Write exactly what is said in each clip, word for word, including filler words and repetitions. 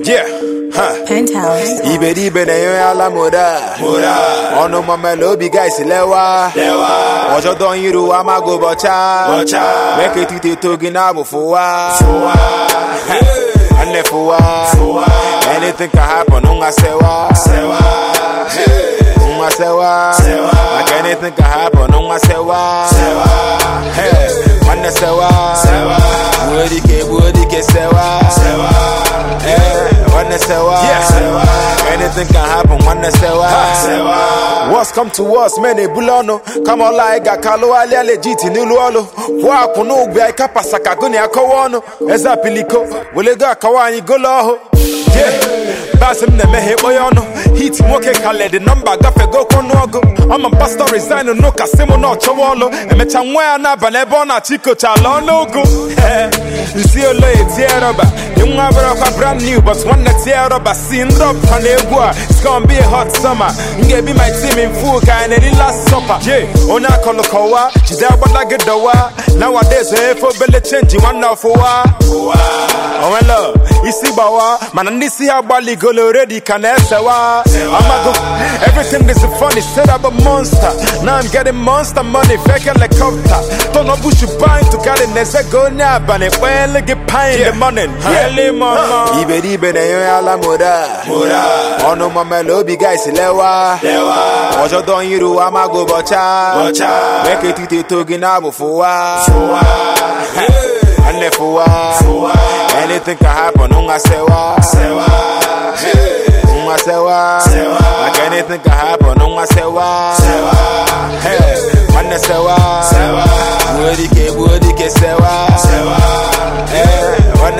Yeah, huh. Penthouse. Ibe ibe na yo ala moda. Moda. Ono mama lobi guys lewa. Lewa. Ojo don yiru amago bocha. Bocha. Make it to togi na bufuwa. Fuwa. Ane fuwa. Fuwa. Anything can happen, unga sewa. Sewa. Unga sewa. Sewa. Like anything can happen, unga sewa. Sewa. Hey, ane sewa. Sewa. Budi ke budi ke sewa. Sewa. Hey. Yeah. Anything can happen when they say why. What's come to us, many bulono. Come on, like a kalo ali legit in Uluolo. Wakuno be a capasaka guni a kawono. Eza piliko, Wilega Kawani Goloho. Yeah, Basim the Mehe Boyono. Heat Moke Kale, the number Gafe go Konogo. I'm a pastor resign no Casimo no Chawolo. And Metamwa Nabanebona Chico Chalono go. You see a lay tear you have a brand new, but one that's here up, I seen up on the war. It's gonna be a hot summer. You get me my team in full kind of the last supper. Yeah, on a colocoa, she's there but like a doa. Nowadays, a for belly change, you want now for what? Oh, my love, you see, Bawa, man, and this here Bali go already can answer. I'm a go, everything is funny, set up a monster. Now I'm getting monster money, fake helicopter. Don't know push you buying to get in, there's a go now, but it well, get pine the money. Ibe ibe na yo ala moda. Moda. Ono mama lobi guys lewa. Lewa. Ojo don yiru amago bocha. Bocha. Make it to togi na bufuwa. Fuwa. Ane fuwa. Fuwa. Anything can happen, unga sewa. Sewa. Unga sewa. Sewa. Like anything can happen, unga sewa. Sewa. Hey, ane sewa. Sewa. Budi ke budi ke sewa. Sewa. Hey.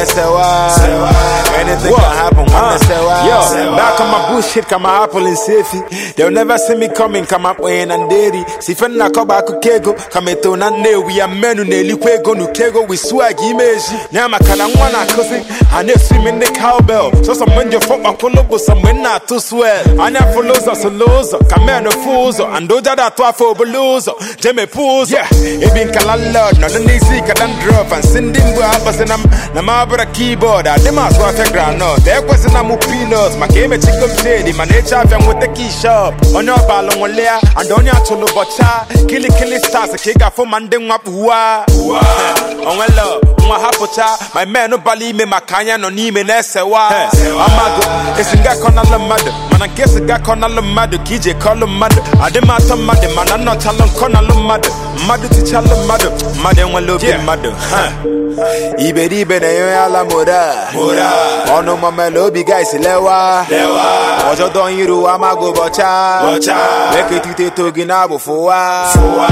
Anything what? Can happen when uh, say wow. Yo, back on my bullshit, come my apple and safety. They'll never see me coming, come up when and dairy. Si fenna koba kukego, come to nane, we are men who nearly kwego, no kego, we swag image. Nyama kalamwana cousin, and they swim in the cowbell. So some when you fuck my pull up, some when not to swell. Anya follows us a loser, come on a fools, and do that to a for belows. Jemmy pools, yeah, it been kalalad, not an easy can drop and send him to us and I'm Abra keyboard, I demas what a ground note. There was an amu peanuts, my game a chicken shady, my nature with the key shop. On your ballon one layer, and on your cholo bocha, killy killy stars, a kick for manding up wah. On well love, my hapocha, my man no bali me macanya no nime nesewa. Amago, it's in Gaconala mother, man, I guess a Gaconala mother, K J column mother. I demand to mother, man, I'm not telling Conala mother, mother to tell the mother, mother one love your mother, huh? Ibe ibe na yo ala moda. Moda. Ono mama lobi guys lewa. Lewa. Ojo don yiru amago bocha. Bocha. Make it to togi na bufuwa. Fuwa.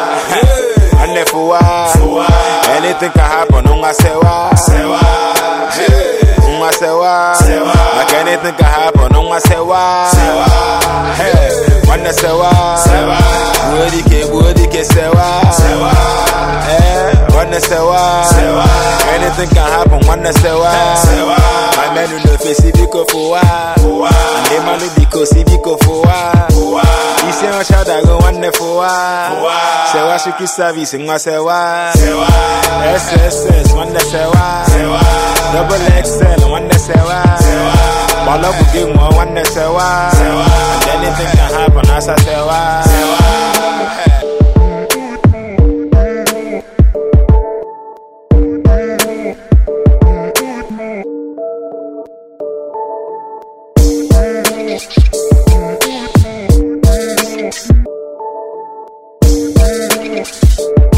Ane fuwa. Fuwa. Anything can happen, unga sewa. Sewa. Unga sewa. Sewa. Like anything can happen, unga sewa. Sewa. Hey, wane sewa. Sewa. Budi ke budi ke sewa. Sewa. Hey, wane sewa. Sewa. Anything can happen when they say why. My men who know face biko for why. And they man who biko si biko for why. You say what shall I go one day for why. Say what should you service and what say why. S S S when they say why. Double X L when they say why. Ball up with game one when they say why. And anything can happen as I say why. Thank you.